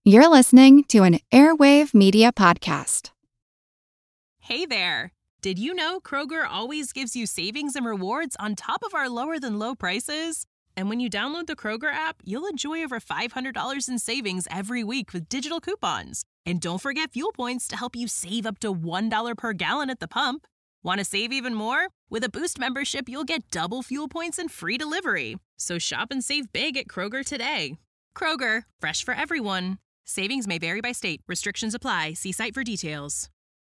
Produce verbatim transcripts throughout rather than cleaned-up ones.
You're listening to an Airwave Media Podcast. Hey there! Did you know Kroger always gives you savings and rewards on top of our lower-than-low prices? And when you download the Kroger app, you'll enjoy over five hundred dollars in savings every week with digital coupons. And don't forget fuel points to help you save up to one dollar per gallon at the pump. Want to save even more? With a Boost membership, you'll get double fuel points and free delivery. So shop and save big at Kroger today. Kroger, fresh for everyone. Savings may vary by state. Restrictions apply. See site for details.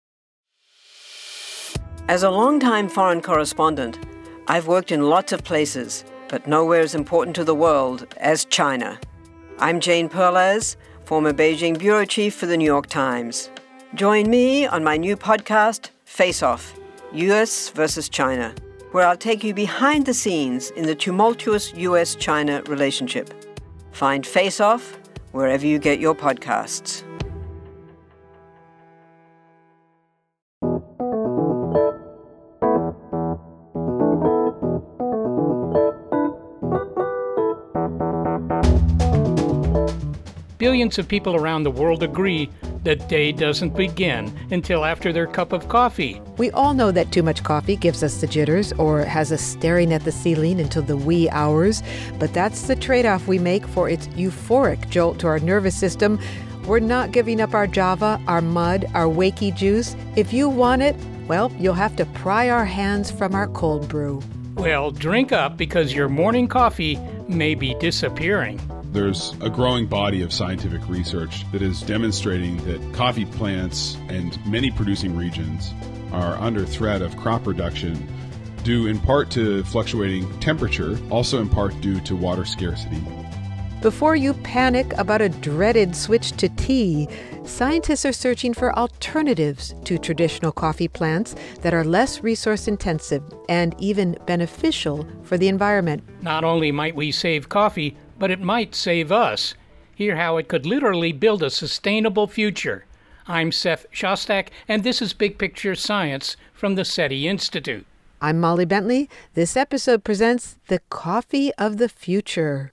As a longtime foreign correspondent, I've worked in lots of places, but nowhere as important to the world as China. I'm Jane Perlez, former Beijing bureau chief for the New York Times. Join me on my new podcast, Face Off, U S versus China, where I'll take you behind the scenes in the tumultuous U S China relationship. Find Face Off wherever you get your podcasts. Billions of people around the world agree that day doesn't begin until after their cup of coffee. We all know that too much coffee gives us the jitters or has us staring at the ceiling until the wee hours, but that's the trade-off we make for its euphoric jolt to our nervous system. We're not giving up our Java, our mud, our wakey juice. If you want it, well, you'll have to pry our hands from our cold brew. Well, drink up because your morning coffee may be disappearing. There's a growing body of scientific research that is demonstrating that coffee plants and many producing regions are under threat of crop reduction due in part to fluctuating temperature, also in part due to water scarcity. Before you panic about a dreaded switch to tea, scientists are searching for alternatives to traditional coffee plants that are less resource intensive and even beneficial for the environment. Not only might we save coffee, but it might save us. Hear how it could literally build a sustainable future. I'm Seth Shostak, and this is Big Picture Science from the SETI Institute. I'm Molly Bentley. This episode presents the coffee of the future.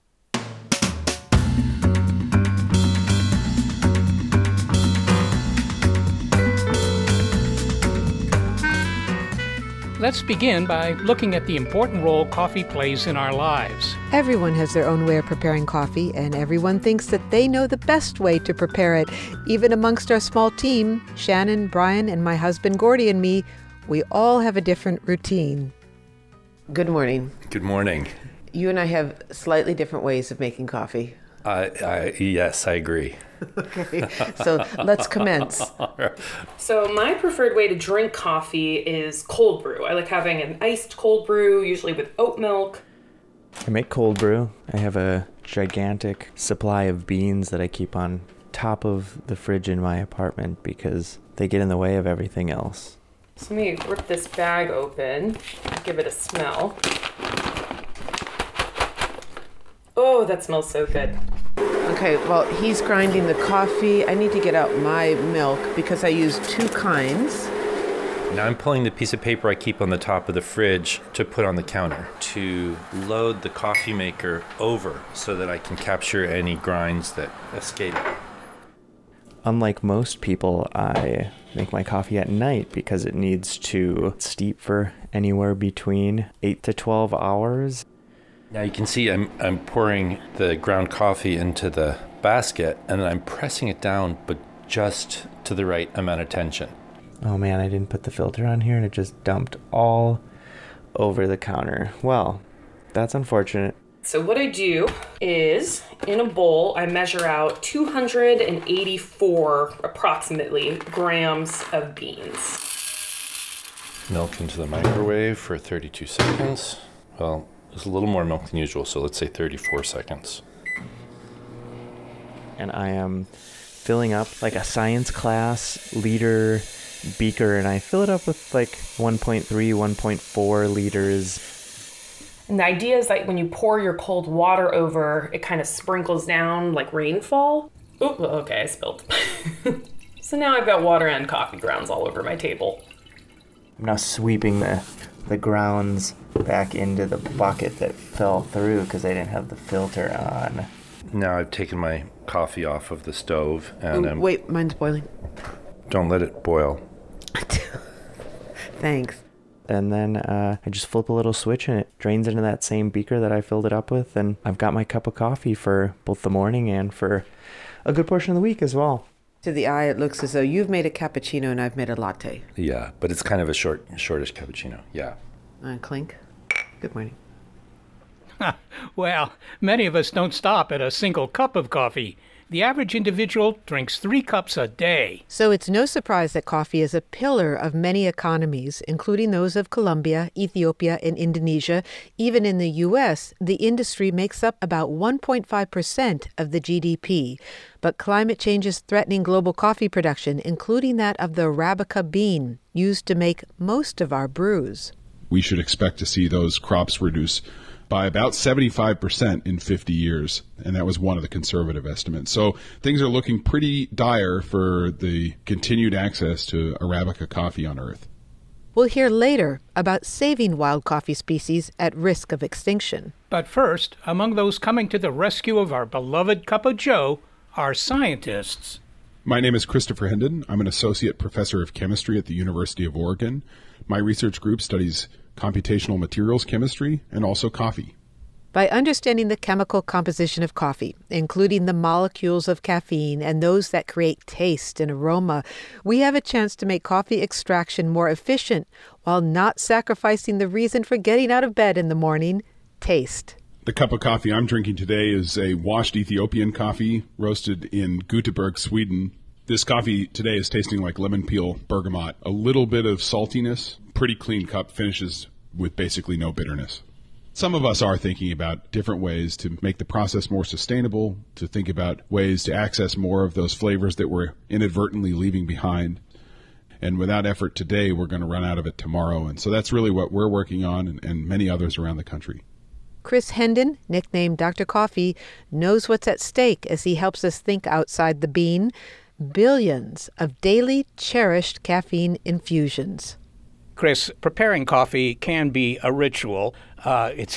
Let's begin by looking at the important role coffee plays in our lives. Everyone has their own way of preparing coffee, and everyone thinks that they know the best way to prepare it. Even amongst our small team, Shannon, Brian, and my husband Gordy and me, we all have a different routine. Good morning. Good morning. You and I have slightly different ways of making coffee. Uh, I, yes, I agree. Okay, so let's commence. So my preferred way to drink coffee is cold brew. I like having an iced cold brew, usually with oat milk. I make cold brew. I have a gigantic supply of beans that I keep on top of the fridge in my apartment because they get in the way of everything else. So let me rip this bag open, give it a smell. Oh, that smells so good. Okay, well, he's grinding the coffee. I need to get out my milk because I use two kinds. Now I'm pulling the piece of paper I keep on the top of the fridge to put on the counter to load the coffee maker over so that I can capture any grinds that escape. Unlike most people, I make my coffee at night because it needs to steep for anywhere between eight to twelve hours. Now you can see I'm I'm pouring the ground coffee into the basket and then I'm pressing it down, but just to the right amount of tension. Oh man, I didn't put the filter on here and it just dumped all over the counter. Well, that's unfortunate. So what I do is, in a bowl, I measure out two hundred eighty-four, approximately, grams of beans. Milk into the microwave for thirty-two seconds. Well, there's a little more milk than usual, so let's say thirty-four seconds. And I am filling up like a science class liter beaker, and I fill it up with like one point three, one point four liters. And the idea is that when you pour your cold water over, it kind of sprinkles down like rainfall. Oh, okay, I spilled. So now I've got water and coffee grounds all over my table. I'm now sweeping the the grounds back into the bucket that fell through because I didn't have the filter on. Now I've taken my coffee off of the stove. And Ooh, um, wait, mine's boiling. Don't let it boil. Thanks. And then uh, I just flip a little switch and it drains into that same beaker that I filled it up with. And I've got my cup of coffee for both the morning and for a good portion of the week as well. To the eye, it looks as though you've made a cappuccino and I've made a latte. Yeah, but it's kind of a short, shortish cappuccino. Yeah. Uh, clink. Good morning. Well, many of us don't stop at a single cup of coffee. The average individual drinks three cups a day. So it's no surprise that coffee is a pillar of many economies, including those of Colombia, Ethiopia, and Indonesia. Even in the U S, the industry makes up about one point five percent of the G D P. But climate change is threatening global coffee production, including that of the Arabica bean, used to make most of our brews. We should expect to see those crops reduce by about seventy-five percent in fifty years, and that was one of the conservative estimates. So things are looking pretty dire for the continued access to Arabica coffee on Earth. We'll hear later about saving wild coffee species at risk of extinction. But first, among those coming to the rescue of our beloved cup of joe are scientists. My name is Christopher Hendon. I'm an associate professor of chemistry at the University of Oregon. My research group studies computational materials chemistry and also coffee. By understanding the chemical composition of coffee, including the molecules of caffeine and those that create taste and aroma, we have a chance to make coffee extraction more efficient while not sacrificing the reason for getting out of bed in the morning, taste. The cup of coffee I'm drinking today is a washed Ethiopian coffee roasted in Göteborg, Sweden. This coffee today is tasting like lemon peel bergamot, a little bit of saltiness, pretty clean cup, finishes with basically no bitterness. Some of us are thinking about different ways to make the process more sustainable, to think about ways to access more of those flavors that we're inadvertently leaving behind. And without effort today, we're going to run out of it tomorrow. And so that's really what we're working on, and, and many others around the country. Chris Hendon, nicknamed Doctor Coffee, knows what's at stake as he helps us think outside the bean. Billions of daily cherished caffeine infusions. Chris, preparing coffee can be a ritual. Uh, it's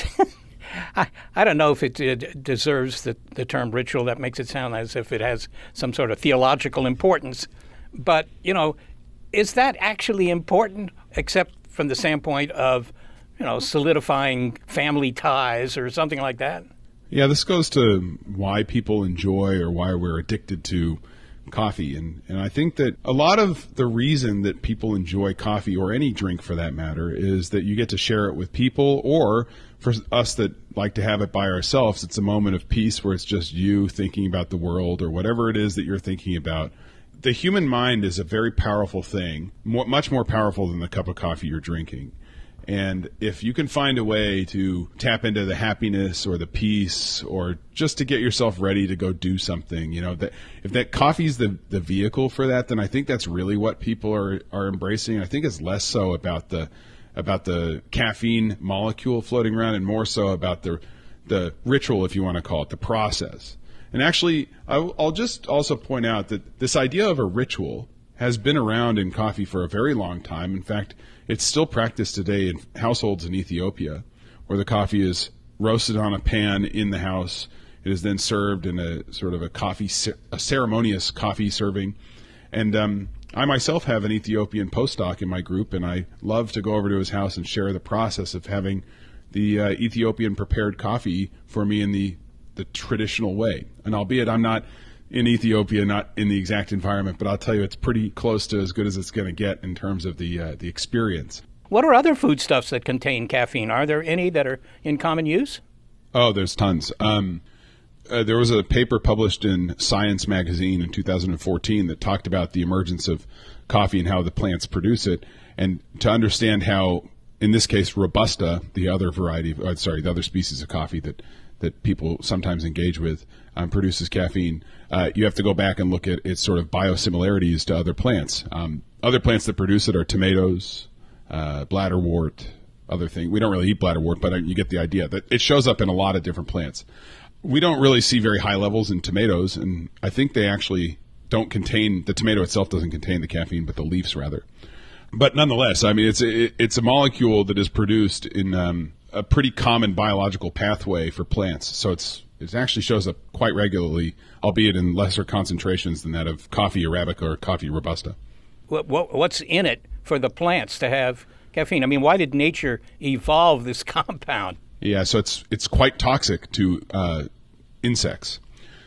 I, I don't know if it, it deserves the, the term ritual. That makes it sound as if it has some sort of theological importance. But, you know, is that actually important, except from the standpoint of, you know, solidifying family ties or something like that? Yeah, this goes to why people enjoy or why we're addicted to coffee. And, and I think that a lot of the reason that people enjoy coffee, or any drink for that matter, is that you get to share it with people, or for us that like to have it by ourselves, it's a moment of peace where it's just you thinking about the world or whatever it is that you're thinking about. The human mind is a very powerful thing, more, much more powerful than the cup of coffee you're drinking. And if you can find a way to tap into the happiness or the peace, or just to get yourself ready to go do something, you know, that if that coffee's the, the vehicle for that, then I think that's really what people are, are embracing. I think it's less so about the about the caffeine molecule floating around, and more so about the the ritual, if you want to call it, the process. And actually, I'll, I'll just also point out that this idea of a ritual has been around in coffee for a very long time. In fact, it's still practiced today in households in Ethiopia, where the coffee is roasted on a pan in the house. It is then served in a sort of a coffee, a ceremonious coffee serving. And um, I myself have an Ethiopian postdoc in my group, and I love to go over to his house and share the process of having the uh, Ethiopian prepared coffee for me in the, the traditional way. And albeit I'm not in Ethiopia, not in the exact environment, but I'll tell you it's pretty close to as good as it's going to get in terms of the uh, the experience. What are other foodstuffs that contain caffeine? Are there any that are in common use? Oh, there's tons. Um, uh, there was a paper published in Science magazine in two thousand fourteen that talked about the emergence of coffee and how the plants produce it, and to understand how, in this case, Robusta, the other variety, of, uh, sorry, the other species of coffee that that people sometimes engage with, um, produces caffeine. Uh, you have to go back and look at its sort of biosimilarities to other plants. Um, other plants that produce it are tomatoes, uh, bladderwort, other things. We don't really eat bladderwort, but you get the idea that it shows up in a lot of different plants. We don't really see very high levels in tomatoes, and I think they actually don't contain, the tomato itself doesn't contain the caffeine, but the leaves rather. But nonetheless, I mean, it's a, it's a molecule that is produced in um, a pretty common biological pathway for plants. So it's it actually shows up quite regularly, albeit in lesser concentrations than that of coffee Arabica or coffee Robusta. What, what, what's in it for the plants to have caffeine? I mean, why did nature evolve this compound? Yeah, so it's it's quite toxic to uh, insects.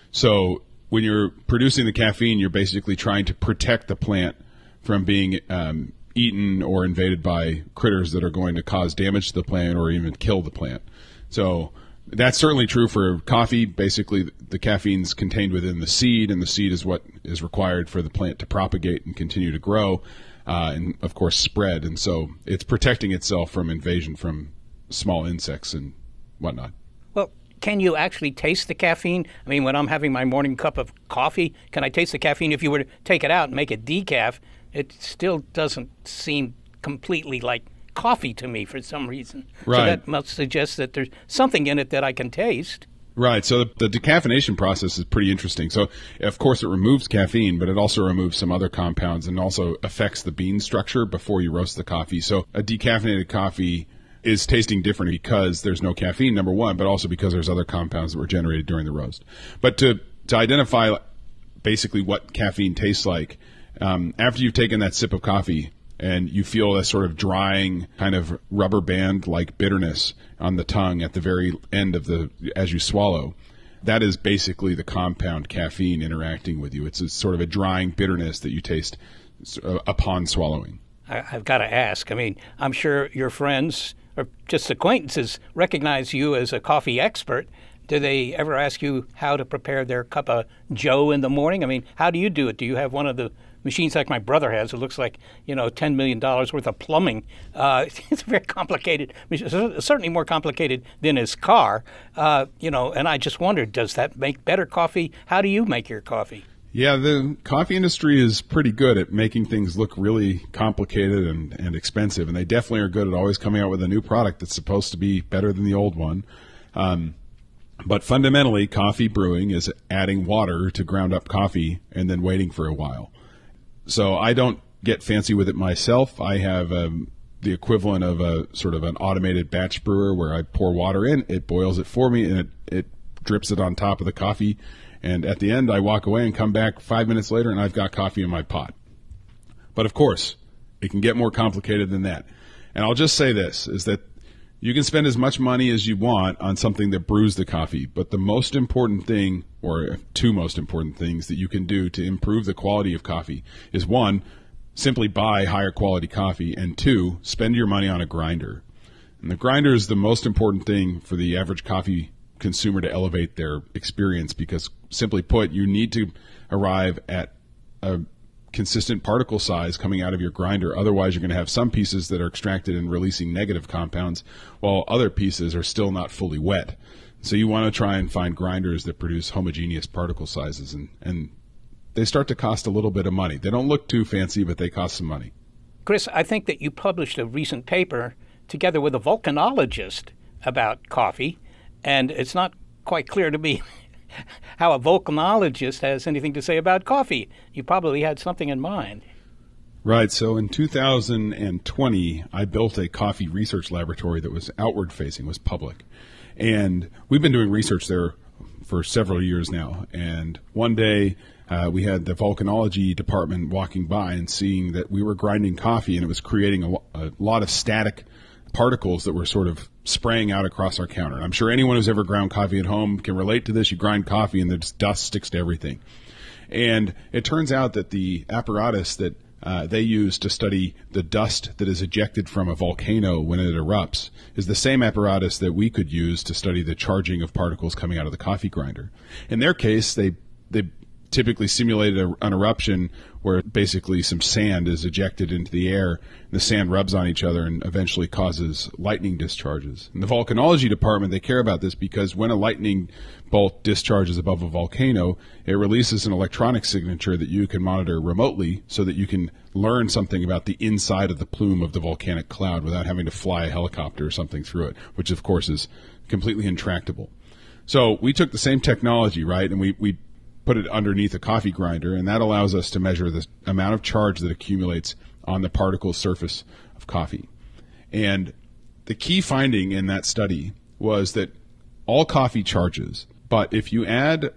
So when you're producing the caffeine, you're basically trying to protect the plant from being um, eaten or invaded by critters that are going to cause damage to the plant or even kill the plant. So that's certainly true for coffee. Basically, the caffeine's contained within the seed, and the seed is what is required for the plant to propagate and continue to grow, uh, and, of course, spread. And so it's protecting itself from invasion from small insects and whatnot. Well, can you actually taste the caffeine? I mean, when I'm having my morning cup of coffee, can I taste the caffeine? If you were to take it out and make it decaf, it still doesn't seem completely like coffee to me for some reason. Right. So that must suggest that there's something in it that I can taste. Right. So the, the decaffeination process is pretty interesting. So, of course, it removes caffeine, but it also removes some other compounds and also affects the bean structure before you roast the coffee. So a decaffeinated coffee is tasting different because there's no caffeine, number one, but also because there's other compounds that were generated during the roast. But to, to identify basically what caffeine tastes like, um, after you've taken that sip of coffee and you feel a sort of drying kind of rubber band like bitterness on the tongue at the very end of the, as you swallow, that is basically the compound caffeine interacting with you. It's a sort of a drying bitterness that you taste uh, upon swallowing. I, I've got to ask, I mean, I'm sure your friends or just acquaintances recognize you as a coffee expert. Do they ever ask you how to prepare their cup of joe in the morning? I mean, how do you do it? Do you have one of the machines like my brother has? It looks like, you know, ten million dollars worth of plumbing. Uh, it's very complicated. It's certainly more complicated than his car. Uh, you know, and I just wondered, does that make better coffee? How do you make your coffee? Yeah, the coffee industry is pretty good at making things look really complicated and, and expensive, and they definitely are good at always coming out with a new product that's supposed to be better than the old one. Um, but fundamentally, coffee brewing is adding water to ground up coffee and then waiting for a while. So I don't get fancy with it myself. I have um, the equivalent of a sort of an automated batch brewer where I pour water in, it boils it for me, and it, it drips it on top of the coffee. And at the end, I walk away and come back five minutes later, and I've got coffee in my pot. But of course, it can get more complicated than that. And I'll just say this, is that you can spend as much money as you want on something that brews the coffee, but the most important thing, or two most important things that you can do to improve the quality of coffee is, one, simply buy higher quality coffee, and two, spend your money on a grinder. And the grinder is the most important thing for the average coffee consumer to elevate their experience, because simply put, you need to arrive at a consistent particle size coming out of your grinder. Otherwise, you're going to have some pieces that are extracted and releasing negative compounds, while other pieces are still not fully wet. So you want to try and find grinders that produce homogeneous particle sizes, and, and they start to cost a little bit of money. They don't look too fancy, but they cost some money. Chris, I think that you published a recent paper together with a volcanologist about coffee, and it's not quite clear to me how a volcanologist has anything to say about coffee. You probably had something in mind. Right. So in two thousand twenty, I built a coffee research laboratory that was outward facing, was public. And we've been doing research there for several years now. And one day uh, we had the volcanology department walking by and seeing that we were grinding coffee, and it was creating a, lo- a lot of static particles that were sort of spraying out across our counter. And I'm sure anyone who's ever ground coffee at home can relate to this. You grind coffee and the dust sticks to everything. And it turns out that the apparatus that uh, they use to study the dust that is ejected from a volcano when it erupts is the same apparatus that we could use to study the charging of particles coming out of the coffee grinder. In their case, they they typically simulated a, an eruption where basically some sand is ejected into the air, and the sand rubs on each other and eventually causes lightning discharges. In the volcanology department, they care about this because when a lightning bolt discharges above a volcano, it releases an electronic signature that you can monitor remotely so that you can learn something about the inside of the plume of the volcanic cloud without having to fly a helicopter or something through it, which of course is completely intractable. So we took the same technology, right, and we, we put it underneath a coffee grinder, and that allows us to measure the amount of charge that accumulates on the particle surface of coffee. And the key finding in that study was that all coffee charges But if you add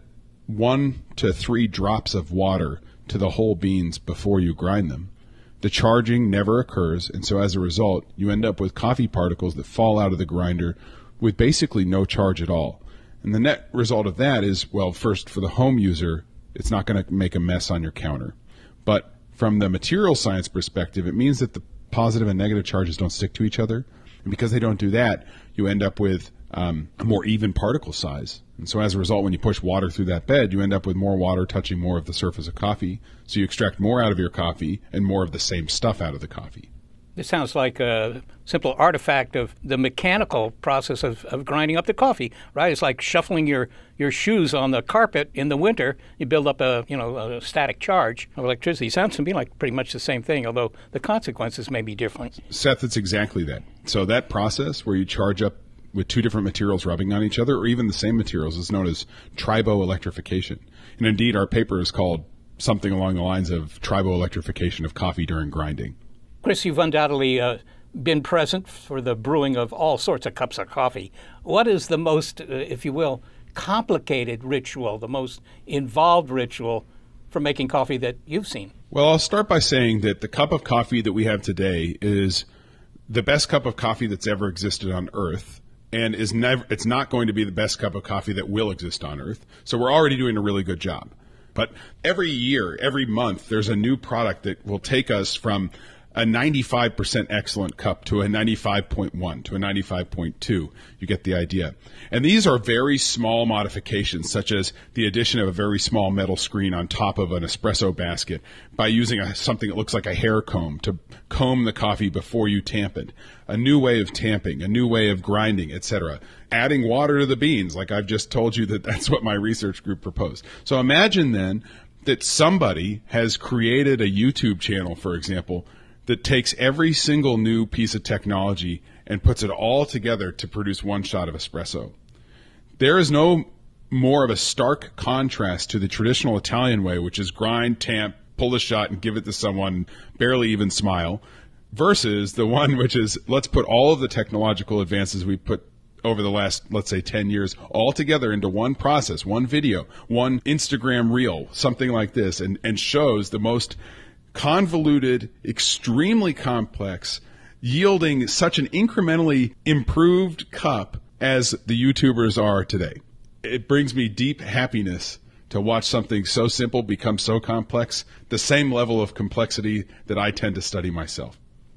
one to three drops of water to the whole beans before you grind them, the charging never occurs, and so as a result, you end up with coffee particles that fall out of the grinder with basically no charge at all. And the net result of that is, well, first, for the home user, it's not going to make a mess on your counter. But from the material science perspective, it means that the positive and negative charges don't stick to each other. And because they don't do that, you end up with um, a more even particle size. And so as a result, when you push water through that bed, you end up with more water touching more of the surface of coffee. So you extract more out of your coffee and more of the same stuff out of the coffee. This sounds like a simple artifact of the mechanical process of, of grinding up the coffee, right? It's like shuffling your, your shoes on the carpet in the winter. You build up a, you know, a static charge of electricity. Sounds to me like pretty much the same thing, although the consequences may be different. Seth, it's exactly that. So that process where you charge up with two different materials rubbing on each other, or even the same materials, is known as triboelectrification. And indeed, our paper is called something along the lines of triboelectrification of coffee during grinding. Chris, you've undoubtedly uh, been present for the brewing of all sorts of cups of coffee. What is the most, uh, if you will, complicated ritual, the most involved ritual for making coffee that you've seen? Well, I'll start by saying that the cup of coffee that we have today is the best cup of coffee that's ever existed on Earth, and is never, it's not going to be the best cup of coffee that will exist on Earth. So we're already doing a really good job. But every year, every month, there's a new product that will take us from a ninety-five percent excellent cup to a ninety-five point one to a ninety-five point two. You get the idea. And these are very small modifications, such as the addition of a very small metal screen on top of an espresso basket by using a, something that looks like a hair comb to comb the coffee before you tamp it. A new way of tamping, a new way of grinding, et cetera. Adding water to the beans, like I've just told you that that's what my research group proposed. So imagine then that somebody has created a YouTube channel, for example, that takes every single new piece of technology and puts it all together to produce one shot of espresso. There is no more of a stark contrast to the traditional Italian way, which is grind, tamp, pull a shot, and give it to someone, barely even smile, versus the one which is, let's put all of the technological advances we put over the last, let's say, ten years, all together into one process, one video, one Instagram reel, something like this, and, and shows the most convoluted, extremely complex, yielding such an incrementally improved cup as the YouTubers are today. It brings me deep happiness to watch something so simple become so complex, the same level of complexity that I tend to study myself.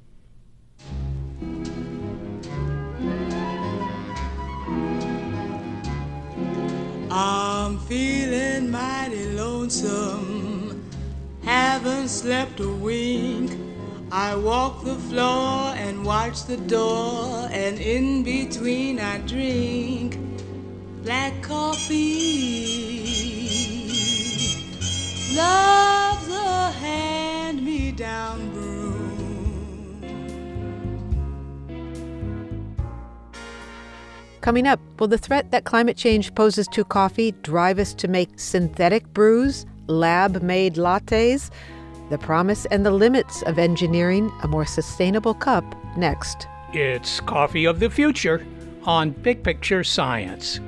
I'm feeling mighty lonesome, haven't slept a wink. I walk the floor and watch the door, and in between I drink black coffee. Love's a hand-me-down broom. Coming up, will the threat that climate change poses to coffee drive us to make synthetic brews, lab-made lattes? The promise and the limits of engineering a more sustainable cup next. It's Coffee of the Future on Big Picture Science.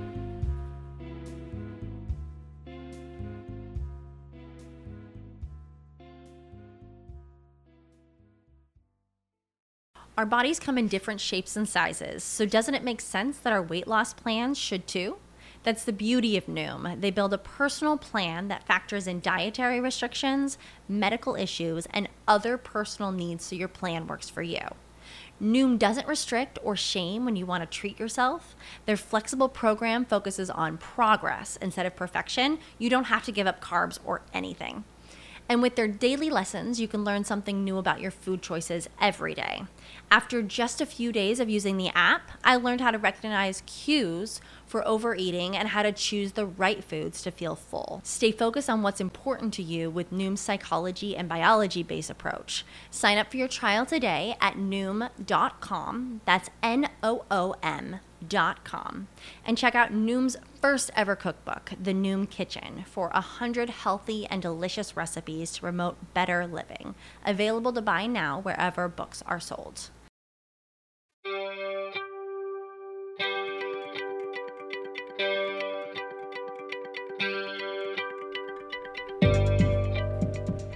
Our bodies come in different shapes and sizes, so doesn't it make sense that our weight loss plans should too? That's the beauty of Noom. They build a personal plan that factors in dietary restrictions, medical issues, and other personal needs so your plan works for you. Noom doesn't restrict or shame when you want to treat yourself. Their flexible program focuses on progress instead of perfection. You don't have to give up carbs or anything. And with their daily lessons, you can learn something new about your food choices every day. After just a few days of using the app, I learned how to recognize cues for overeating and how to choose the right foods to feel full. Stay focused on what's important to you with Noom's psychology and biology-based approach. Sign up for your trial today at noom dot com. That's N O O M dot com. And check out Noom's first ever cookbook, The Noom Kitchen, for one hundred healthy and delicious recipes to promote better living. Available to buy now wherever books are sold.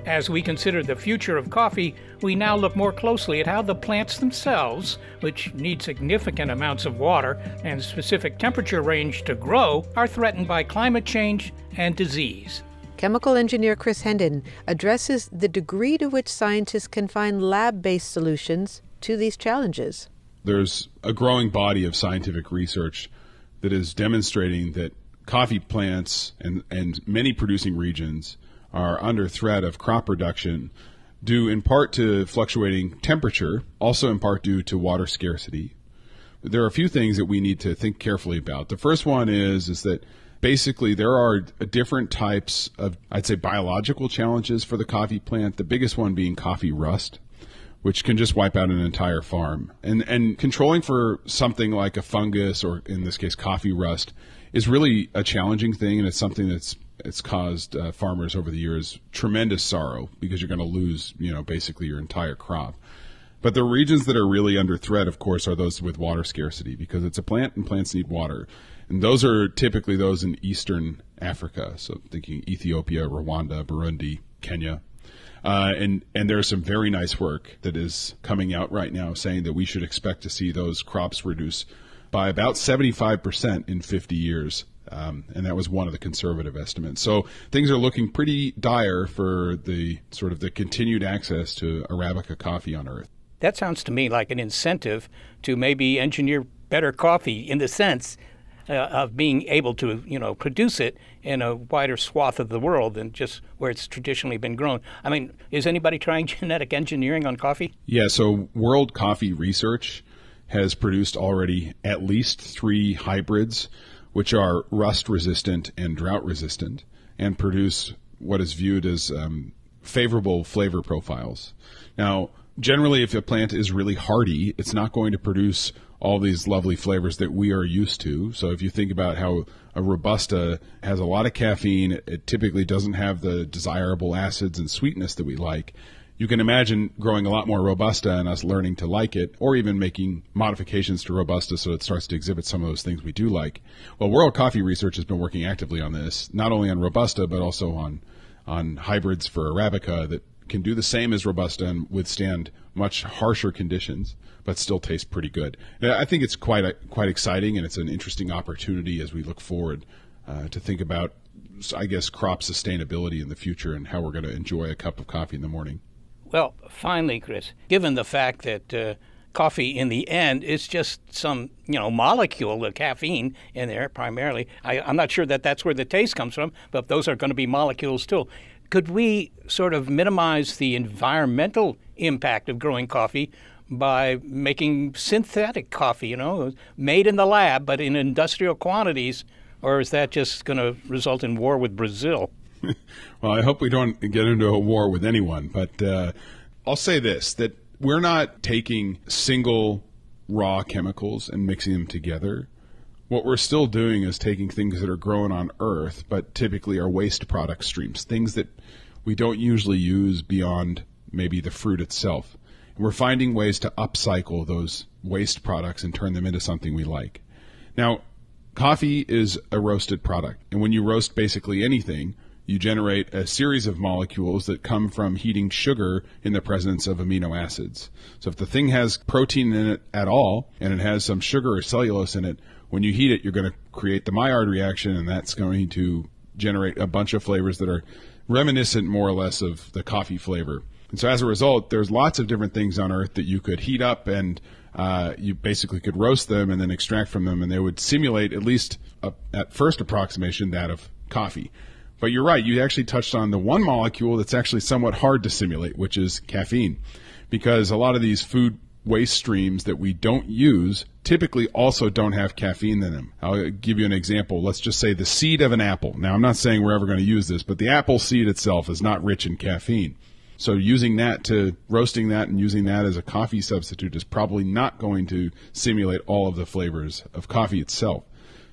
As we consider the future of coffee, we now look more closely at how the plants themselves, which need significant amounts of water and specific temperature range to grow, are threatened by climate change and disease. Chemical engineer Chris Hendon addresses the degree to which scientists can find lab-based solutions to these challenges. There's a growing body of scientific research that is demonstrating that coffee plants and, and many producing regions are under threat of crop reduction due in part to fluctuating temperature, also in part due to water scarcity. There are a few things that we need to think carefully about. The first one is, is that basically there are different types of, I'd say, biological challenges for the coffee plant, the biggest one being coffee rust, which can just wipe out an entire farm. And, and controlling for something like a fungus, or in this case coffee rust, is really a challenging thing, and it's something that's it's caused uh, farmers over the years tremendous sorrow because you're going to lose, you know, basically your entire crop. But the regions that are really under threat, of course, are those with water scarcity because it's a plant and plants need water. And those are typically those in eastern Africa. So thinking Ethiopia, Rwanda, Burundi, Kenya. Uh, and, and there's some very nice work that is coming out right now saying that we should expect to see those crops reduce by about seventy-five percent in fifty years. Um, and that was one of the conservative estimates. So things are looking pretty dire for the sort of the continued access to Arabica coffee on Earth. That sounds to me like an incentive to maybe engineer better coffee in the sense uh, of being able to, you know, produce it in a wider swath of the world than just where it's traditionally been grown. I mean, is anybody trying genetic engineering on coffee? Yeah, so World Coffee Research has produced already at least three hybrids which are rust-resistant and drought-resistant, and produce what is viewed as um, favorable flavor profiles. Now, generally, if a plant is really hardy, it's not going to produce all these lovely flavors that we are used to. So if you think about how a Robusta has a lot of caffeine, it typically doesn't have the desirable acids and sweetness that we like. You can imagine growing a lot more Robusta and us learning to like it, or even making modifications to Robusta so it starts to exhibit some of those things we do like. Well, World Coffee Research has been working actively on this, not only on Robusta, but also on, on hybrids for Arabica that can do the same as Robusta and withstand much harsher conditions, but still taste pretty good. Now, I think it's quite a, quite exciting, and it's an interesting opportunity as we look forward uh, to think about, I guess, crop sustainability in the future and how we're going to enjoy a cup of coffee in the morning. Well, finally, Chris, given the fact that uh, coffee in the end is just some, you know, molecule of caffeine in there primarily, I, I'm not sure that that's where the taste comes from, but those are going to be molecules too. Could we sort of minimize the environmental impact of growing coffee by making synthetic coffee, you know, made in the lab but in industrial quantities, or is that just going to result in war with Brazil? Well, I hope we don't get into a war with anyone, but uh, I'll say this, that we're not taking single raw chemicals and mixing them together. What we're still doing is taking things that are grown on Earth, but typically are waste product streams, things that we don't usually use beyond maybe the fruit itself. And we're finding ways to upcycle those waste products and turn them into something we like. Now, coffee is a roasted product, and when you roast basically anything, you generate a series of molecules that come from heating sugar in the presence of amino acids. So if the thing has protein in it at all, and it has some sugar or cellulose in it, when you heat it, you're going to create the Maillard reaction, and that's going to generate a bunch of flavors that are reminiscent more or less of the coffee flavor. And so as a result, there's lots of different things on Earth that you could heat up, and uh, you basically could roast them and then extract from them, and they would simulate, at least a, at first approximation, that of coffee. But you're right, you actually touched on the one molecule that's actually somewhat hard to simulate, which is caffeine. Because a lot of these food waste streams that we don't use typically also don't have caffeine in them. I'll give you an example. Let's just say the seed of an apple. Now, I'm not saying we're ever going to use this, but the apple seed itself is not rich in caffeine. So using that to, roasting that and using that as a coffee substitute is probably not going to simulate all of the flavors of coffee itself.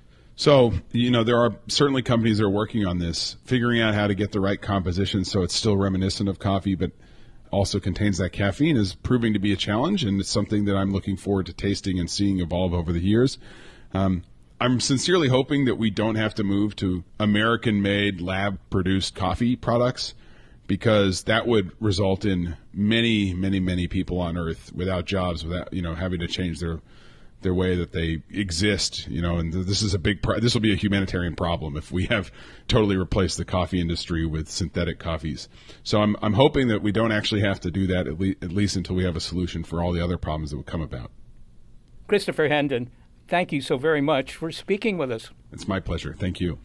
So, you know, there are certainly companies that are working on this, figuring out how to get the right composition so it's still reminiscent of coffee, but also contains that caffeine is proving to be a challenge, and it's something that I'm looking forward to tasting and seeing evolve over the years. Um, I'm sincerely hoping that we don't have to move to American-made, lab-produced coffee products, because that would result in many, many, many people on Earth without jobs, without, you know, having to change their their way that they exist, you know, and this is a big, pro- this will be a humanitarian problem if we have totally replaced the coffee industry with synthetic coffees. So I'm I'm hoping that we don't actually have to do that, at, le- at least until we have a solution for all the other problems that would come about. Christopher Hendon, thank you so very much for speaking with us. It's my pleasure. Thank you.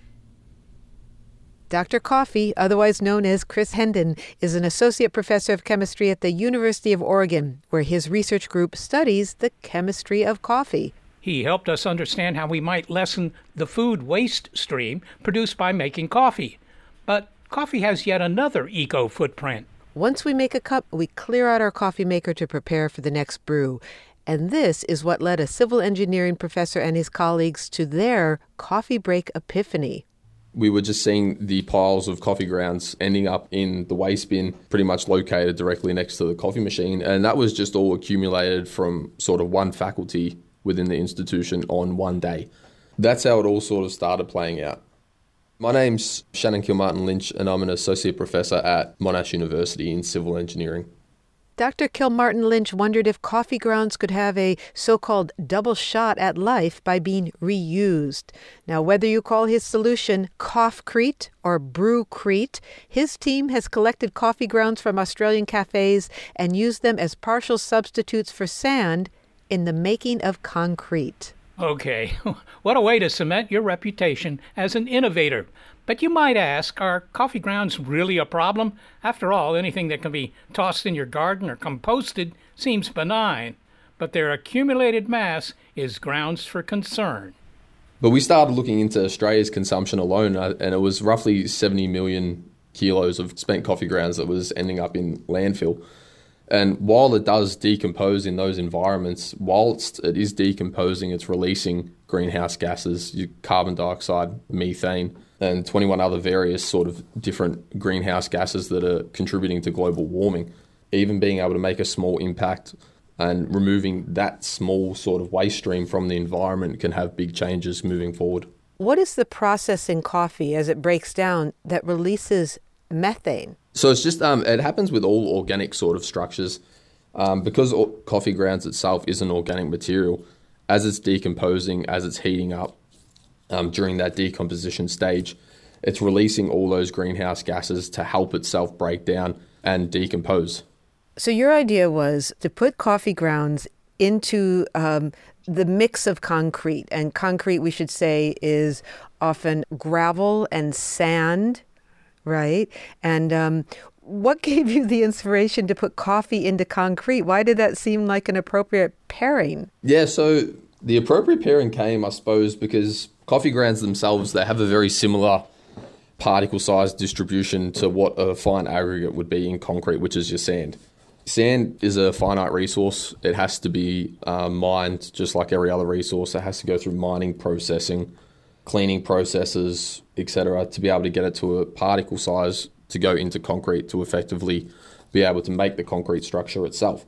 Doctor Coffee, otherwise known as Chris Hendon, is an associate professor of chemistry at the University of Oregon, where his research group studies the chemistry of coffee. He helped us understand how we might lessen the food waste stream produced by making coffee. But coffee has yet another eco-footprint. Once we make a cup, we clear out our coffee maker to prepare for the next brew. And this is what led a civil engineering professor and his colleagues to their coffee break epiphany. We were just seeing the piles of coffee grounds ending up in the waste bin, pretty much located directly next to the coffee machine. And that was just all accumulated from sort of one faculty within the institution on one day. That's how it all sort of started playing out. My name's Shannon Kilmartin Lynch, and I'm an associate professor at Monash University in civil engineering. Doctor Kilmartin Lynch wondered if coffee grounds could have a so-called double shot at life by being reused. Now, whether you call his solution Coffcrete or Brewcrete, his team has collected coffee grounds from Australian cafes and used them as partial substitutes for sand in the making of concrete. Okay, what a way to cement your reputation as an innovator. But you might ask, are coffee grounds really a problem? After all, anything that can be tossed in your garden or composted seems benign. But their accumulated mass is grounds for concern. But we started looking into Australia's consumption alone, and it was roughly seventy million kilos of spent coffee grounds that was ending up in landfill. And while it does decompose in those environments, whilst it is decomposing, it's releasing greenhouse gases, carbon dioxide, methane, and twenty-one other various sort of different greenhouse gases that are contributing to global warming. Even being able to make a small impact and removing that small sort of waste stream from the environment can have big changes moving forward. What is the process in coffee as it breaks down that releases methane? So it's just, um, it happens with all organic sort of structures. Um, because coffee grounds itself is an organic material, as it's decomposing, as it's heating up, um, during that decomposition stage, it's releasing all those greenhouse gases to help itself break down and decompose. So your idea was to put coffee grounds into um, the mix of concrete. And concrete, we should say, is often gravel and sand, right? And um, what gave you the inspiration to put coffee into concrete? Why did that seem like an appropriate pairing? Yeah, so the appropriate pairing came, I suppose, because coffee grounds themselves, they have a very similar particle size distribution to what a fine aggregate would be in concrete, which is your sand. Sand is a finite resource. It has to be uh, mined just like every other resource. It has to go through mining, processing, cleaning processes, et cetera, to be able to get it to a particle size to go into concrete to effectively be able to make the concrete structure itself.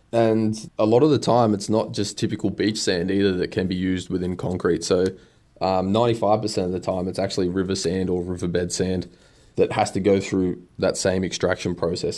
And a lot of the time, it's not just typical beach sand either that can be used within concrete. So um, ninety-five percent of the time, it's actually river sand or riverbed sand that has to go through that same extraction process.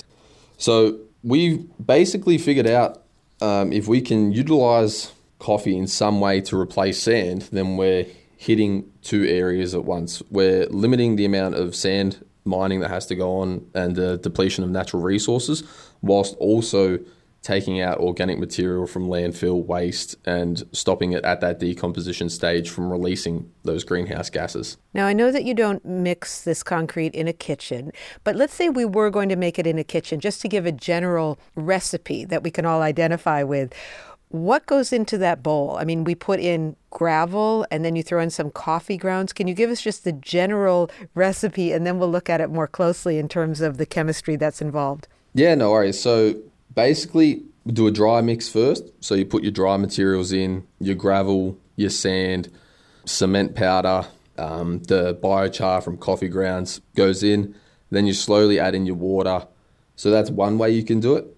So we've basically figured out um, if we can utilize coffee in some way to replace sand, then we're hitting two areas at once. We're limiting the amount of sand mining that has to go on and the depletion of natural resources, whilst also taking out organic material from landfill waste and stopping it at that decomposition stage from releasing those greenhouse gases. Now, I know that you don't mix this concrete in a kitchen, but let's say we were going to make it in a kitchen, just to give a general recipe that we can all identify with. What goes into that bowl? I mean, we put in gravel and then you throw in some coffee grounds. Can you give us just the general recipe, and then we'll look at it more closely in terms of the chemistry that's involved? Yeah, no worries. So basically, we do a dry mix first. So you put your dry materials in, your gravel, your sand, cement powder, um, the biochar from coffee grounds goes in. Then you slowly add in your water. So that's one way you can do it.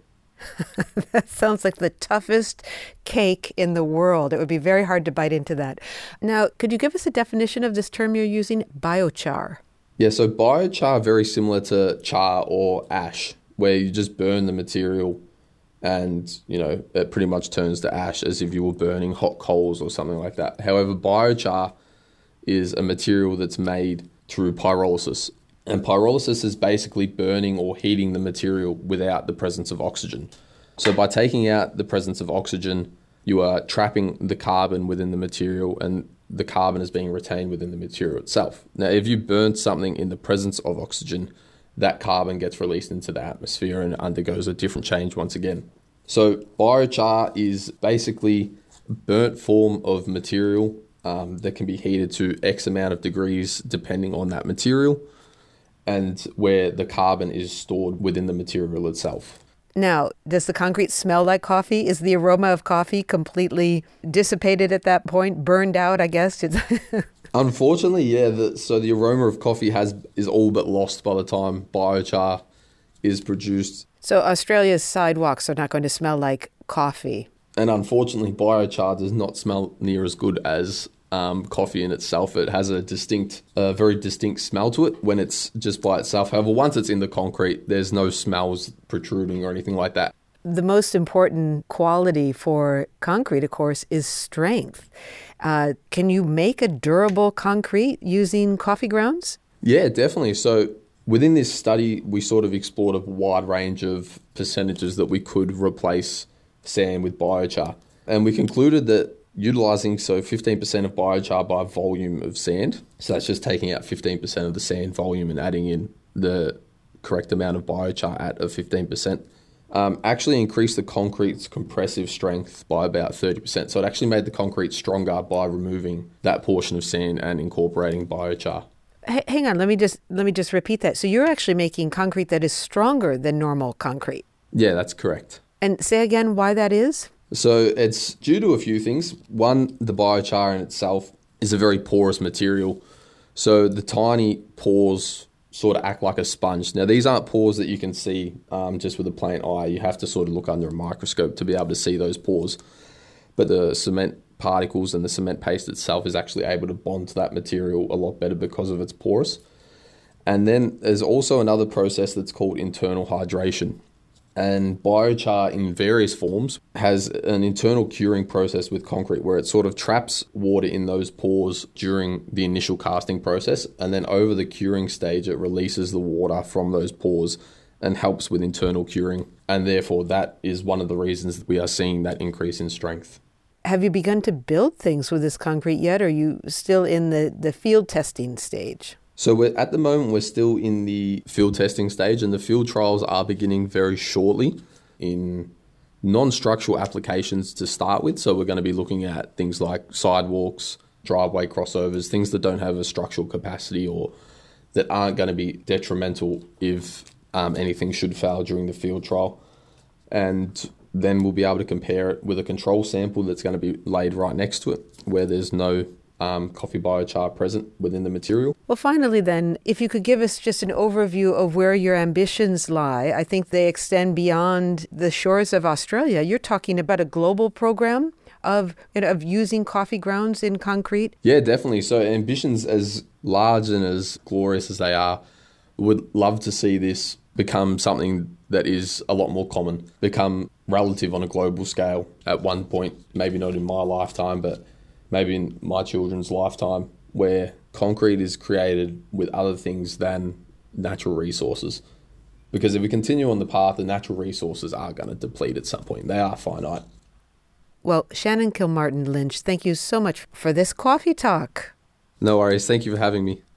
That sounds like the toughest cake in the world. It would be very hard to bite into that. Now, could you give us a definition of this term you're using, biochar? Yeah, so biochar very similar to char or ash, where you just burn the material and, you know, it pretty much turns to ash as if you were burning hot coals or something like that. However, biochar is a material that's made through pyrolysis. And pyrolysis is basically burning or heating the material without the presence of oxygen. So by taking out the presence of oxygen, you are trapping the carbon within the material, and the carbon is being retained within the material itself. Now, if you burn something in the presence of oxygen, that carbon gets released into the atmosphere and undergoes a different change once again. So biochar is basically a burnt form of material um, that can be heated to X amount of degrees depending on that material, and where the carbon is stored within the material itself. Now, does the concrete smell like coffee? Is the aroma of coffee completely dissipated at that point, burned out, I guess? Unfortunately, yeah. The, so the aroma of coffee has is all but lost by the time biochar is produced. So Australia's sidewalks are not going to smell like coffee. And unfortunately, biochar does not smell near as good as um, coffee in itself. It has a distinct, uh, very distinct smell to it when it's just by itself. However, once it's in the concrete, there's no smells protruding or anything like that. The most important quality for concrete, of course, is strength. Uh, can you make a durable concrete using coffee grounds? Yeah, definitely. So within this study, we sort of explored a wide range of percentages that we could replace sand with biochar. And we concluded that utilising so fifteen percent of biochar by volume of sand, so that's just taking out fifteen percent of the sand volume and adding in the correct amount of biochar at of fifteen percent, um, actually increased the concrete's compressive strength by about thirty percent. So it actually made the concrete stronger by removing that portion of sand and incorporating biochar. H- hang on, let me just let me just repeat that. So you're actually making concrete that is stronger than normal concrete. Yeah, that's correct. And say again why that is? So it's due to a few things. One, the biochar in itself is a very porous material. So the tiny pores sort of act like a sponge. Now, these aren't pores that you can see um, just with a plain eye. You have to sort of look under a microscope to be able to see those pores. But the cement particles and the cement paste itself is actually able to bond to that material a lot better because of its porous. And then there's also another process that's called internal hydration. And biochar in various forms has an internal curing process with concrete where it sort of traps water in those pores during the initial casting process. And then over the curing stage, it releases the water from those pores and helps with internal curing. And therefore, that is one of the reasons that we are seeing that increase in strength. Have you begun to build things with this concrete yet? Or are you still in the, the field testing stage? So we're, at the moment, we're still in the field testing stage, and the field trials are beginning very shortly in non-structural applications to start with. So we're going to be looking at things like sidewalks, driveway crossovers, things that don't have a structural capacity or that aren't going to be detrimental if um, anything should fail during the field trial. And then we'll be able to compare it with a control sample that's going to be laid right next to it, where there's no Um, coffee biochar present within the material. Well, finally then, if you could give us just an overview of where your ambitions lie. I think they extend beyond the shores of Australia. You're talking about a global program of, you know, of using coffee grounds in concrete? Yeah, definitely. So ambitions as large and as glorious as they are, would love to see this become something that is a lot more common, become relative on a global scale at one point, maybe not in my lifetime, but maybe in my children's lifetime, where concrete is created with other things than natural resources. Because if we continue on the path, the natural resources are going to deplete at some point. They are finite. Well, Shannon Kilmartin Lynch, thank you so much for this coffee talk. No worries. Thank you for having me.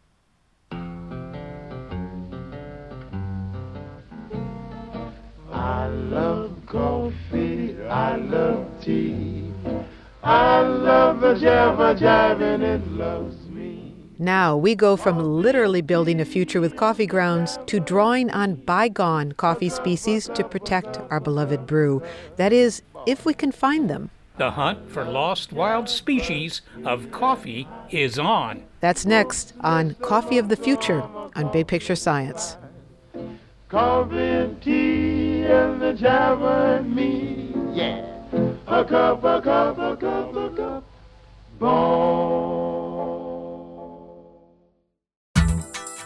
I love coffee. I love tea. I love the jabba jive and it loves me. Now we go from literally building a future with coffee grounds to drawing on bygone coffee species to protect our beloved brew. That is, if we can find them. The hunt for lost wild species of coffee is on. That's next on Coffee of the Future on Big Picture Science. Coffee and tea and the jabba and me. Yeah. A cup, a cup, a cup, a cup, boom.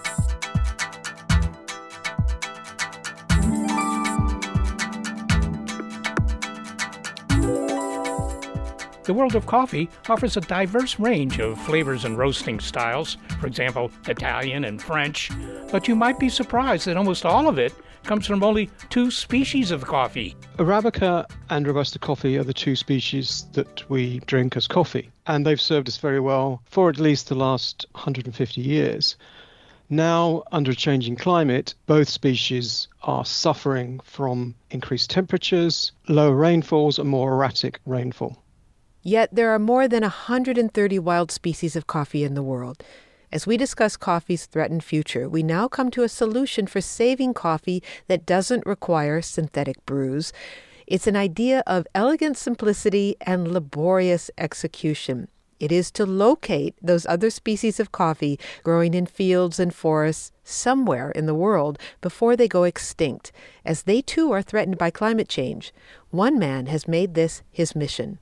The world of coffee offers a diverse range of flavors and roasting styles, for example, Italian and French, but you might be surprised that almost all of it comes from only two species of coffee. Arabica and Robusta coffee are the two species that we drink as coffee, and they've served us very well for at least the last one hundred fifty years. Now, under a changing climate, both species are suffering from increased temperatures, lower rainfalls, and more erratic rainfall. Yet there are more than one hundred thirty wild species of coffee in the world. As we discuss coffee's threatened future, we now come to a solution for saving coffee that doesn't require synthetic brews. It's an idea of elegant simplicity and laborious execution. It is to locate those other species of coffee growing in fields and forests somewhere in the world before they go extinct, as they too are threatened by climate change. One man has made this his mission.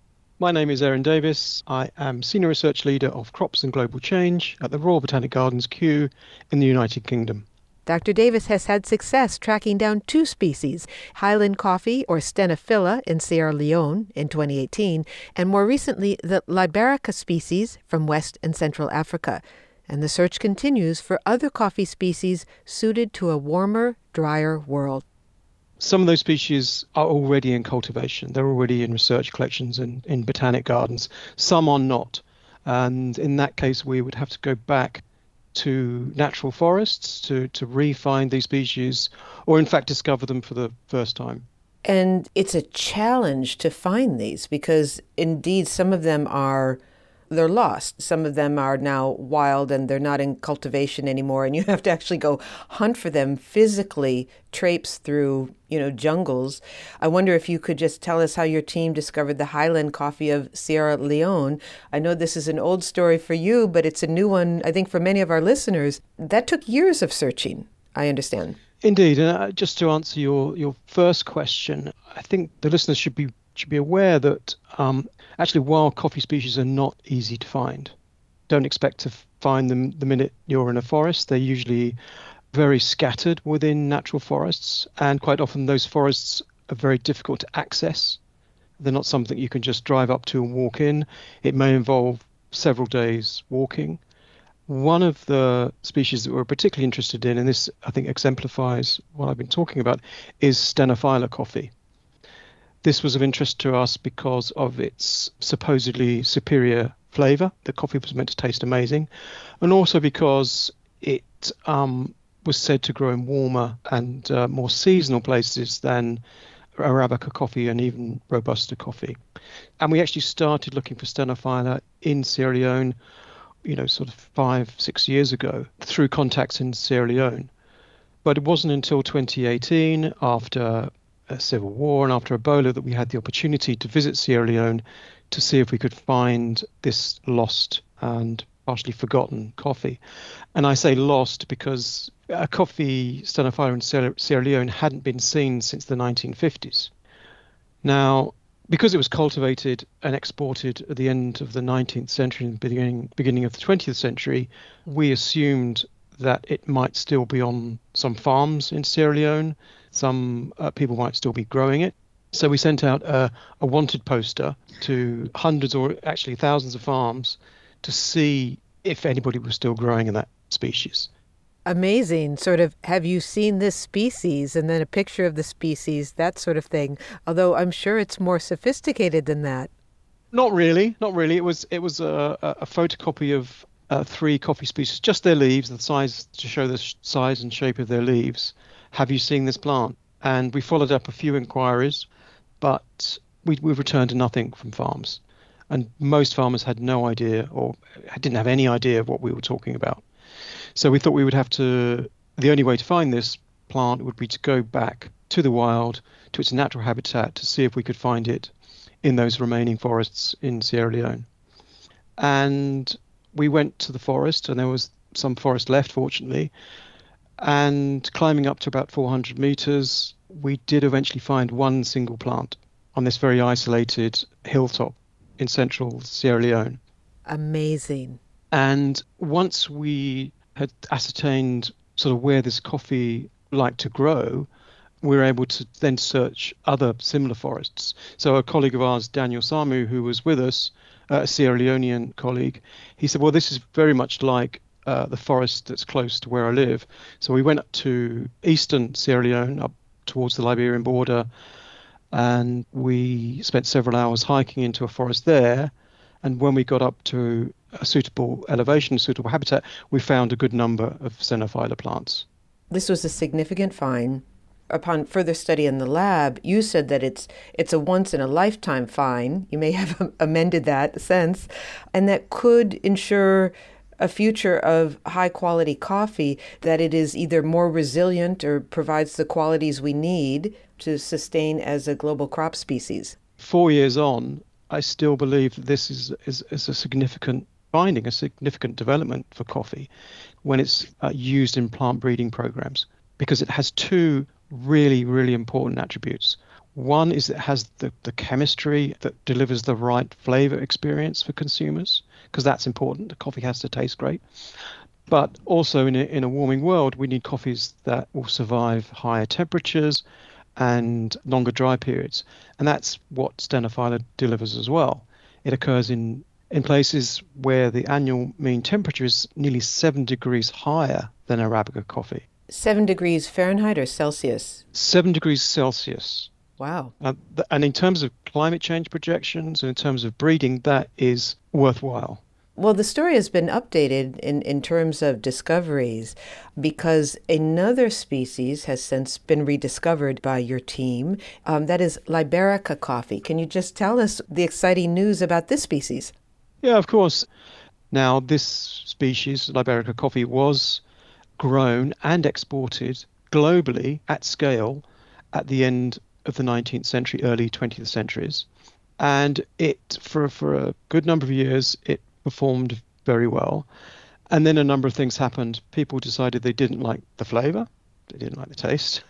My name is Aaron Davis. I am Senior Research Leader of Crops and Global Change at the Royal Botanic Gardens, Kew, in the United Kingdom. Doctor Davis has had success tracking down two species, Highland coffee, or Stenophylla, in Sierra Leone in twenty eighteen, and more recently the Liberica species from West and Central Africa. And the search continues for other coffee species suited to a warmer, drier world. Some of those species are already in cultivation. They're already in research collections and in botanic gardens. Some are not. And in that case, we would have to go back to natural forests to, to re-find these species, or in fact discover them for the first time. And it's a challenge to find these because indeed some of them are they're lost. Some of them are now wild and they're not in cultivation anymore, and you have to actually go hunt for them physically, traipse through, you know, jungles. I wonder if you could just tell us how your team discovered the Highland coffee of Sierra Leone. I know this is an old story for you, but it's a new one, I think, for many of our listeners. That took years of searching, I understand. Indeed. And uh, just to answer your, your first question, I think the listeners should be should be aware that um, actually wild coffee species are not easy to find. Don't expect to find them the minute you're in a forest. They're usually very scattered within natural forests, and quite often those forests are very difficult to access. They're not something you can just drive up to and walk in. It may involve several days walking. One of the species that we're particularly interested in, and this I think exemplifies what I've been talking about, is Stenophylla coffee. This was of interest to us because of its supposedly superior flavor. The coffee was meant to taste amazing. And also because it um, was said to grow in warmer and uh, more seasonal places than Arabica coffee and even Robusta coffee. And we actually started looking for Stenophylla in Sierra Leone, you know, sort of five, six years ago through contacts in Sierra Leone. But it wasn't until twenty eighteen, after a civil war and after Ebola, that we had the opportunity to visit Sierra Leone to see if we could find this lost and partially forgotten coffee. And I say lost because a coffee, Stenophylla in Sierra Leone, hadn't been seen since the nineteen fifties. Now, because it was cultivated and exported at the end of the nineteenth century and beginning beginning of the twentieth century, we assumed that it might still be on some farms in Sierra Leone. Some uh, people might still be growing it. So we sent out a, a wanted poster to hundreds or actually thousands of farms to see if anybody was still growing in that species. Amazing. Sort of, have you seen this species? And then a picture of the species, that sort of thing. Although I'm sure it's more sophisticated than that. Not really. Not really. It was it was a, a photocopy of uh, three coffee species, just their leaves, the size, to show the sh- size and shape of their leaves. Have you seen this plant? And we followed up a few inquiries, but we, we returned to nothing from farms. And most farmers had no idea or didn't have any idea of what we were talking about. So we thought we would have to, the only way to find this plant would be to go back to the wild, to its natural habitat, to see if we could find it in those remaining forests in Sierra Leone. And we went to the forest, and there was some forest left, fortunately. And climbing up to about four hundred meters, we did eventually find one single plant on this very isolated hilltop in central Sierra Leone. Amazing. And once we had ascertained sort of where this coffee liked to grow, we're able to then search other similar forests. So a colleague of ours, Daniel Samu, who was with us, a Sierra Leonean colleague, he said, well, this is very much like uh, the forest that's close to where I live. So we went up to eastern Sierra Leone, up towards the Liberian border, and we spent several hours hiking into a forest there. And when we got up to a suitable elevation, suitable habitat, we found a good number of Xenophylla plants. This was a significant find. Upon further study in the lab, you said that it's it's a once-in-a-lifetime find. You may have amended that since, and that could ensure a future of high-quality coffee, that it is either more resilient or provides the qualities we need to sustain as a global crop species. Four years on, I still believe that this is, is, is a significant finding, a significant development for coffee when it's uh, used in plant breeding programs, because it has two really, really important attributes. One is it has the, the chemistry that delivers the right flavor experience for consumers, because that's important. The coffee has to taste great. But also in a, in a warming world, we need coffees that will survive higher temperatures and longer dry periods. And that's what Xenophylla delivers as well. It occurs in, in places where the annual mean temperature is nearly seven degrees higher than Arabica coffee. Seven degrees Fahrenheit or Celsius? Seven degrees Celsius. Wow. Uh, th- and in terms of climate change projections and in terms of breeding, that is worthwhile. Well, the story has been updated in, in terms of discoveries because another species has since been rediscovered by your team. Um, that is Liberica coffee. Can you just tell us the exciting news about this species? Yeah, of course. Now, this species, Liberica coffee, was grown and exported globally at scale at the end of the nineteenth century, early twentieth centuries. And it, for, for a good number of years, it performed very well. And then a number of things happened. People decided they didn't like the flavor, they didn't like the taste.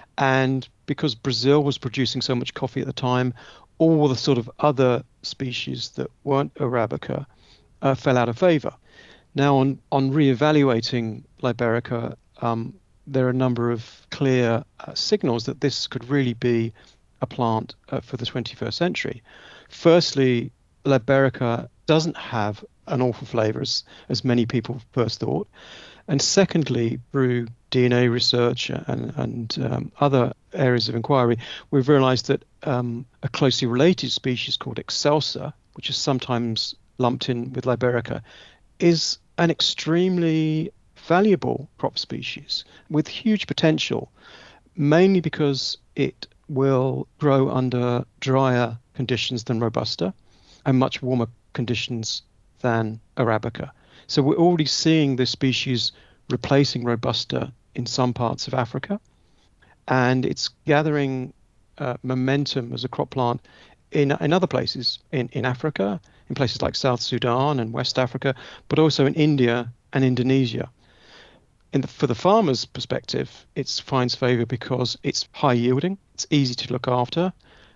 And because Brazil was producing so much coffee at the time, all the sort of other species that weren't Arabica uh, fell out of favor. Now, on, on re-evaluating Liberica, um, there are a number of clear uh, signals that this could really be a plant uh, for the twenty-first century. Firstly, Liberica doesn't have an awful flavour as, as many people first thought. And secondly, through D N A research and, and um, other areas of inquiry, we've realised that um, a closely related species called Excelsa, which is sometimes lumped in with Liberica, is an extremely valuable crop species with huge potential, mainly because it will grow under drier conditions than Robusta and much warmer conditions than Arabica. So we're already seeing this species replacing Robusta in some parts of Africa, and it's gathering uh, momentum as a crop plant in, in other places, in, in Africa, in places like South Sudan and West Africa, but also in India and Indonesia. In the, for the farmer's perspective, it finds favour because it's high yielding, it's easy to look after,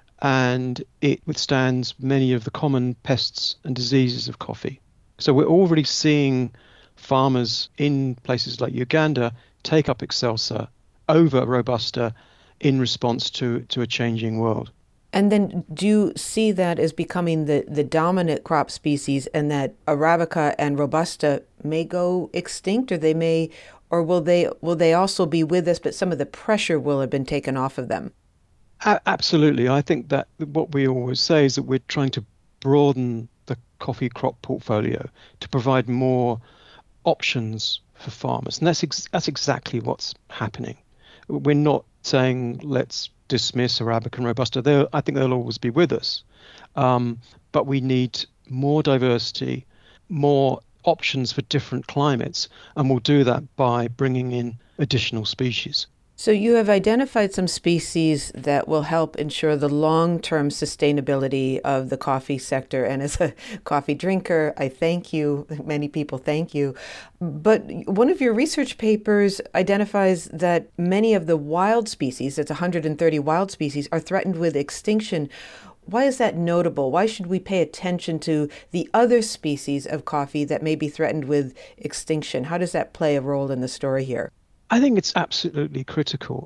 and it withstands many of the common pests and diseases of coffee. So we're already seeing farmers in places like Uganda take up Excelsa over Robusta in response to, to a changing world. And then do you see that as becoming the, the dominant crop species and that Arabica and Robusta may go extinct, or they may, or will they will they also be with us, but some of the pressure will have been taken off of them? A- absolutely. I think that what we always say is that we're trying to broaden the coffee crop portfolio to provide more options for farmers. And that's ex- that's exactly what's happening. We're not saying let's dismiss Arabica and Robusta. They'll, I think they'll always be with us. Um, but we need more diversity, more options for different climates, and we'll do that by bringing in additional species. So you have identified some species that will help ensure the long-term sustainability of the coffee sector. And as a coffee drinker, I thank you. Many people thank you. But one of your research papers identifies that many of the wild species, that's one hundred thirty wild species, are threatened with extinction. Why is that notable? Why should we pay attention to the other species of coffee that may be threatened with extinction? How does that play a role in the story here? I think it's absolutely critical.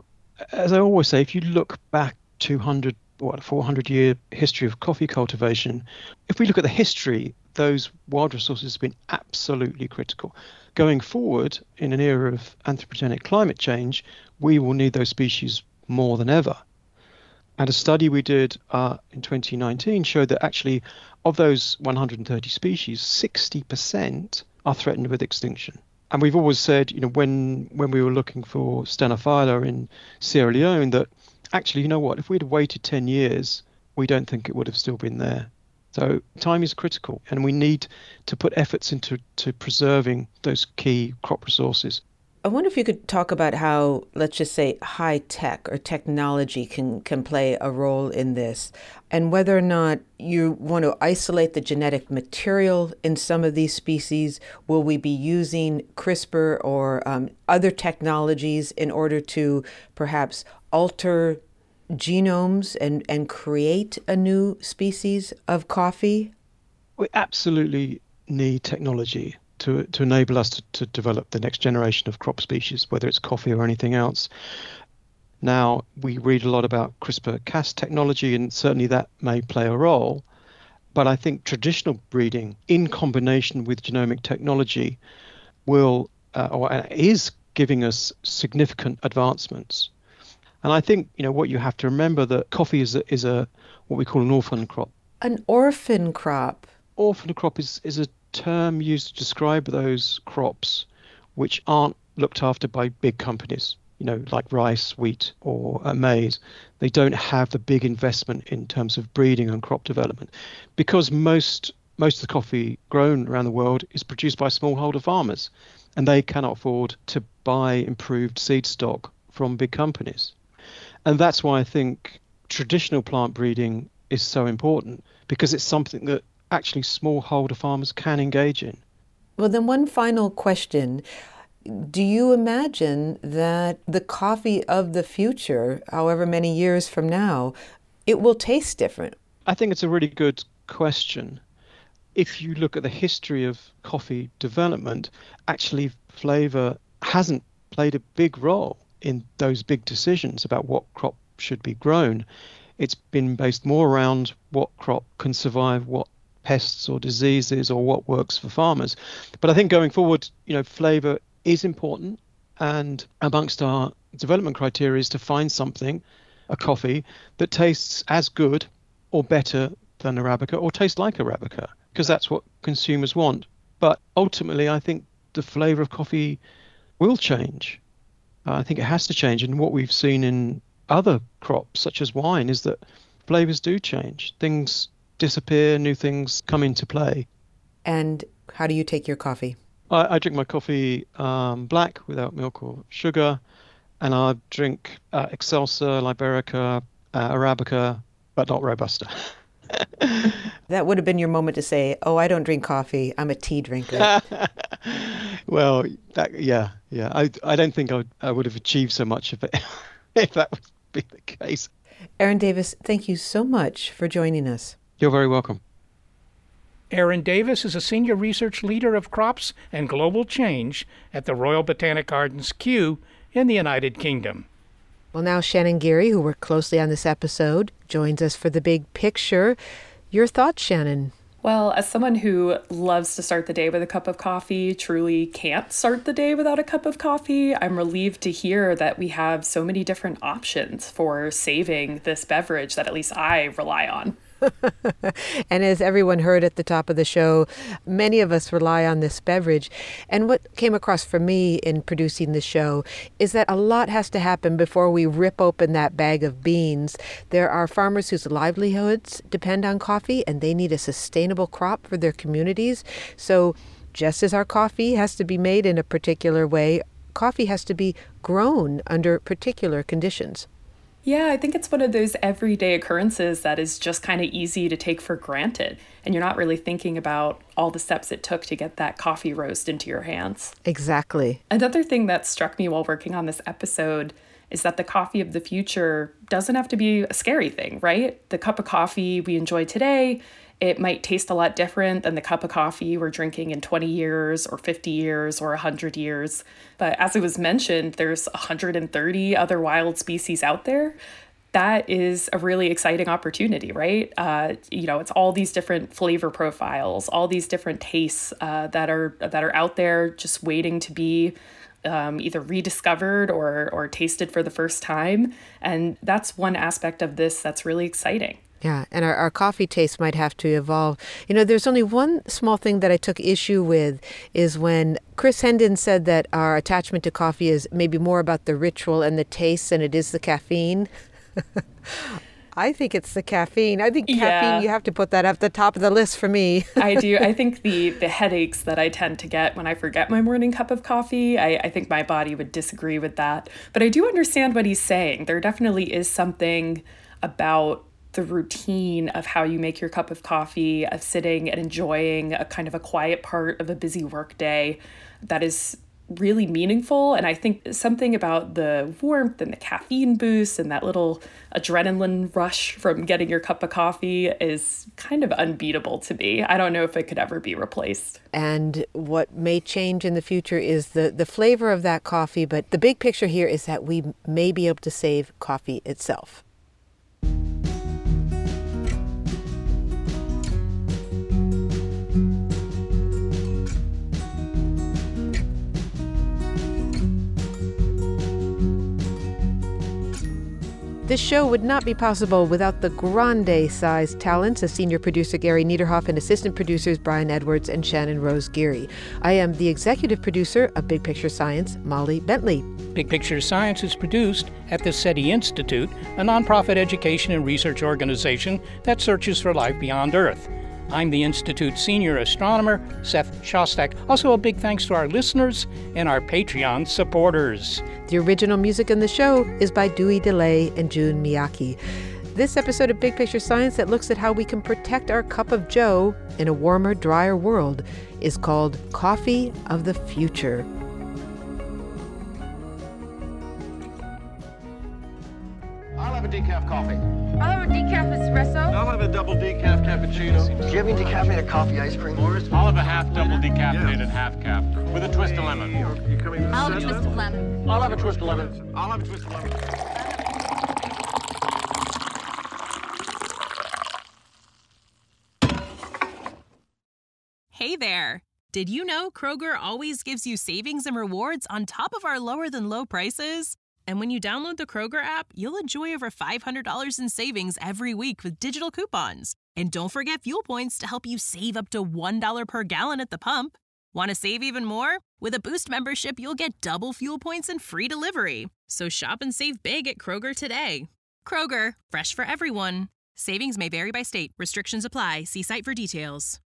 as I always say, if you look back two hundred, what, four hundred year history of coffee cultivation, if we look at the history, those wild resources have been absolutely critical. Going forward, in an era of anthropogenic climate change, we will need those species more than ever. And a study we did uh, in twenty nineteen showed that actually of those one hundred thirty species, sixty percent are threatened with extinction. And we've always said, you know, when when we were looking for Stenophylla in Sierra Leone, that actually, you know what, if we'd waited ten years, we don't think it would have still been there. So time is critical, and we need to put efforts into to preserving those key crop resources. I wonder if you could talk about how, let's just say, high tech or technology can, can play a role in this, and whether or not you want to isolate the genetic material in some of these species. Will we be using CRISPR or um, other technologies in order to perhaps alter genomes and, and create a new species of coffee? We absolutely need technology to to enable us to, to develop the next generation of crop species, whether it's coffee or anything else. Now, we read a lot about CRISPR Cas technology, and certainly that may play a role. But I think traditional breeding in combination with genomic technology will uh, or is giving us significant advancements. And I think, you know, what you have to remember that coffee is a, is a what we call an orphan crop. An orphan crop? Orphan crop is, is a term used to describe those crops which aren't looked after by big companies, you know, like rice, wheat, or uh, maize. They don't have the big investment in terms of breeding and crop development, because most most of the coffee grown around the world is produced by smallholder farmers, and they cannot afford to buy improved seed stock from big companies. And that's why I think traditional plant breeding is so important, because it's something that actually smallholder farmers can engage in. Well, then one final question. Do you imagine that the coffee of the future, however many years from now, it will taste different? I think it's a really good question. If you look at the history of coffee development, actually flavor hasn't played a big role in those big decisions about what crop should be grown. It's been based more around what crop can survive what pests or diseases or what works for farmers. But I think going forward, you know, flavor is important, and amongst our development criteria is to find something, a coffee, that tastes as good or better than Arabica, or tastes like Arabica, because that's what consumers want. But ultimately, I think the flavor of coffee will change. Uh, I think it has to change, and what we've seen in other crops, such as wine, is that flavors do change. Things disappear, new things come into play. And how do you take your coffee? I, I drink my coffee um, black without milk or sugar, and I drink uh, Excelsa, Liberica, uh, Arabica, but not Robusta. That would have been your moment to say, oh, I don't drink coffee, I'm a tea drinker. Well, that, yeah, yeah. I I don't think I would, I would have achieved so much of it if that would be the case. Aaron Davis, thank you so much for joining us. You're very welcome. Aaron Davis is a senior research leader of crops and global change at the Royal Botanic Gardens, Kew, in the United Kingdom. Well, now Shannon Geary, who worked closely on this episode, joins us for the big picture. Your thoughts, Shannon? Well, as someone who loves to start the day with a cup of coffee, truly can't start the day without a cup of coffee, I'm relieved to hear that we have so many different options for saving this beverage that at least I rely on. And as everyone heard at the top of the show, many of us rely on this beverage. And what came across for me in producing the show is that a lot has to happen before we rip open that bag of beans. There are farmers whose livelihoods depend on coffee, and they need a sustainable crop for their communities. So just as our coffee has to be made in a particular way, coffee has to be grown under particular conditions. Yeah, I think it's one of those everyday occurrences that is just kind of easy to take for granted. And you're not really thinking about all the steps it took to get that coffee roast into your hands. Exactly. Another thing that struck me while working on this episode is that the coffee of the future doesn't have to be a scary thing, right? The cup of coffee we enjoy today, it might taste a lot different than the cup of coffee we're drinking in twenty years or fifty years or one hundred years. But as it was mentioned, there's one hundred thirty other wild species out there. That is a really exciting opportunity, right? Uh, you know, it's all these different flavor profiles, all these different tastes uh, that are that are out there just waiting to be um, either rediscovered or or tasted for the first time. And that's one aspect of this that's really exciting. Yeah, and our, our coffee taste might have to evolve. You know, there's only one small thing that I took issue with is when Chris Hendon said that our attachment to coffee is maybe more about the ritual and the taste than it is the caffeine. I think it's the caffeine. I think caffeine, yeah. You have to put that at the top of the list for me. I do. I think the the headaches that I tend to get when I forget my morning cup of coffee, I, I think my body would disagree with that. But I do understand what he's saying. There definitely is something about the routine of how you make your cup of coffee, of sitting and enjoying a kind of a quiet part of a busy work day that is really meaningful. And I think something about the warmth and the caffeine boost and that little adrenaline rush from getting your cup of coffee is kind of unbeatable to me. I don't know if it could ever be replaced. And what may change in the future is the, the flavor of that coffee. But the big picture here is that we may be able to save coffee itself. This show would not be possible without the grande-sized talents of senior producer Gary Niederhoff and assistant producers Brian Edwards and Shannon Rose Geary. I am the executive producer of Big Picture Science, Molly Bentley. Big Picture Science is produced at the SETI Institute, a nonprofit education and research organization that searches for life beyond Earth. I'm the Institute's senior astronomer, Seth Shostak. Also, a big thanks to our listeners and our Patreon supporters. The original music in the show is by Dewey DeLay and Jun Miyake. This episode of Big Picture Science that looks at how we can protect our cup of joe in a warmer, drier world is called Coffee of the Future. I'll have a decaf coffee. I'll have a decaf espresso. I'll have a double decaf cappuccino. Do you have any decaffeinated coffee ice cream? I'll have a half double decaffeinated yeah. half cap with a twist of lemon. You're, you're coming I'll have a twist of lemon. I'll have a twist of lemon. I'll have a twist of lemon. Hey there. Did you know Kroger always gives you savings and rewards on top of our lower than low prices? And when you download the Kroger app, you'll enjoy over five hundred dollars in savings every week with digital coupons. And don't forget fuel points to help you save up to one dollar per gallon at the pump. Want to save even more? With a Boost membership, you'll get double fuel points and free delivery. So shop and save big at Kroger today. Kroger, fresh for everyone. Savings may vary by state. Restrictions apply. See site for details.